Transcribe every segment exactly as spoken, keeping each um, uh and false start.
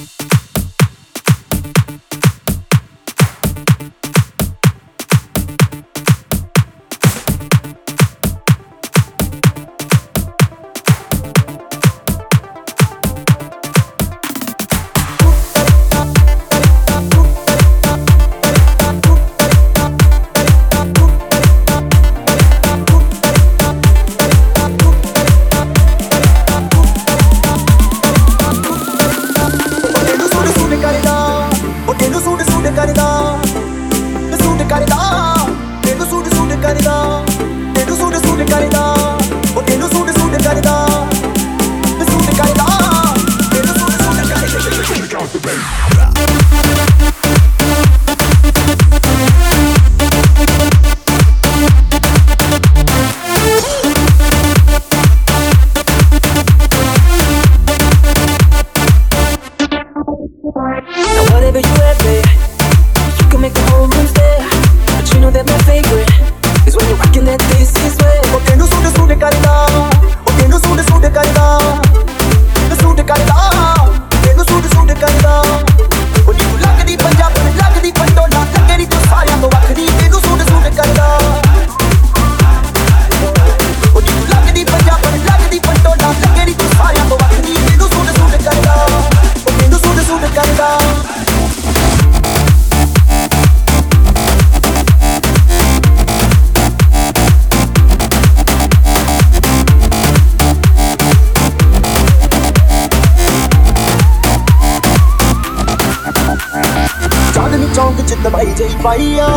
ਚੌਂਕ ਚ ਦਵਾਈ ਜਈ ਪਾਈ ਆ,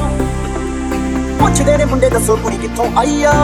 ਪੁੱਛਦੇ ਨੇ ਮੁੰਡੇ ਦੱਸੋ ਕੁੜੀ ਕਿੱਥੋਂ ਆਈ ਆ।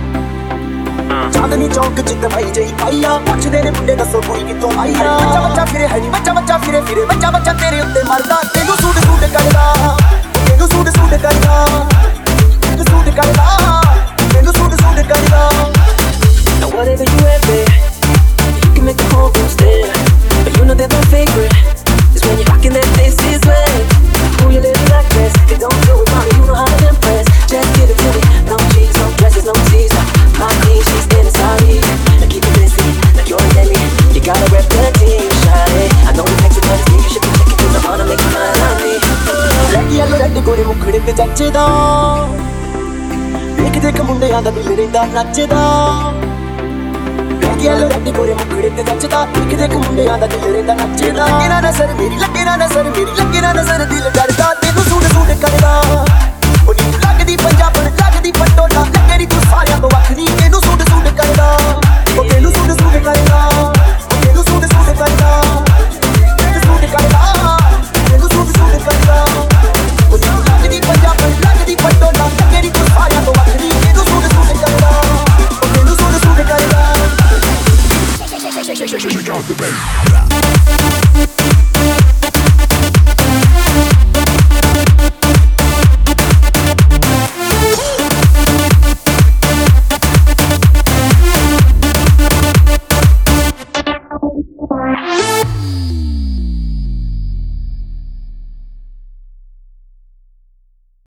ਚਾਂਦਨੀ ਚੌਂਕ ਚ ਦਵਾਈ ਜਈ ਪਾਈ ਆ, ਪੁੱਛਦੇ ਨੇ ਮੁੰਡੇ ਦੱਸੋ ਕੁੜੀ ਕਿੱਥੋਂ ਆਈ ਆ। ਬੱਚਾ ਬੱਚਾ ਫਿਰੇ ਹੈ ਨੀ ਬੱਚਾ ਬੱਚਾ ਫਿਰੇ ਫਿਰੇ ਬੱਚਾ ਬੱਚਾ ਤੇਰੇ ਉੱਤੇ ਮਰਦਾ, ਤੈਨੂੰ ਸੂਟ ਸੂਟ ਕਰਦਾ, ਤੈਨੂੰ ਸੂਟ ਸੂਟ ਕਰਦਾ, ਤੈਨੂੰ ਸੂਟ ਕਰਦਾ, ਤੈਨੂੰ ਸੂਟ ਸੂਟ ਕਰਦਾ। Now whatever you have there, you can make the whole room stare, but you know that my favorite is when you're rocking that this is way. Who you living like this? They don't do it, mommy, you know how to impress. Just give it to me, no cheese, no dresses, no teaser. My queen, she's standing solid, now keep it busy, like you're a Demi. You gotta rep the team, shine. I know it makes it hard to see, you should be checking through the honor, make you mine on me. Ready, yellow, ready, ਗੋਰੇ ਮੁਖੜੇ ਤੇ ਜੱਜਦਾ, ਦੇਖ ਦੇਖ ਮੁੰਡਿਆਂ ਦਾ ਦਿਲ ਰਹਿੰਦਾ ਨੱਚਦਾ। Yellow ready ਗੋਰੇ ਮੁਖੜੇ ਤੇ ਜੱਜਦਾ, ਦੇਖ ਦੇਖ ਮੁੰਡਿਆਂ ਦਾ ਦਿਲ ਰਹਿੰਦਾ ਨੱਚਦਾ। ਲੱਗੇ ਨਾ ਨਜ਼ਰ ਮੇਰੀ, ਲੱਗੇ ਨਾ ਨਜ਼ਰ ਮੇਰੀ, ਲੱਗੇ ਨਾ ਨਜ਼ਰ ਦਿਲ ਡਰਦਾ, ਤੈਨੂੰ ਸੂਟ ਸੂਟ ਕਰਦਾ।